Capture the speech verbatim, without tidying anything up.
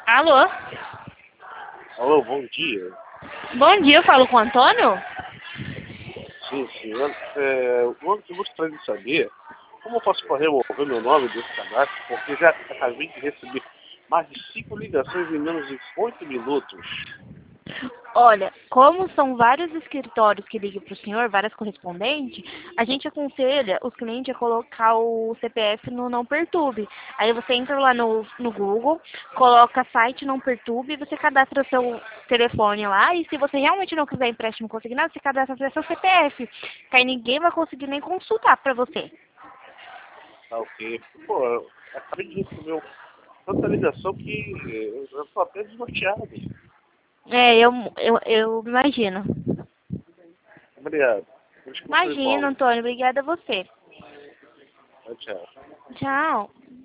Alô? Alô, bom dia. Bom dia, eu falo com o Antônio? Sim, sim. Eu, é, eu gostaria de saber como eu posso remover meu nome desse cadastro, porque já acabei de receber mais de cinco ligações em menos de oito minutos. Olha, como são vários escritórios que ligam para o senhor, várias correspondentes, a gente aconselha os clientes a colocar o C P F no Não Perturbe. Aí você entra lá no, no Google, coloca site Não Perturbe, você cadastra o seu telefone lá e se você realmente não quiser empréstimo consignado, você cadastra seu C P F. Que aí ninguém vai conseguir nem consultar para você. Tá ok. Pô, eu acabei de receber tanta ligação que eh, eu estou até desnorteado. É, eu, eu, eu imagino. Obrigado. Desculpa pelo Imagino, incômodo. Antônio. Obrigada a você. Tchau, tchau. Tchau.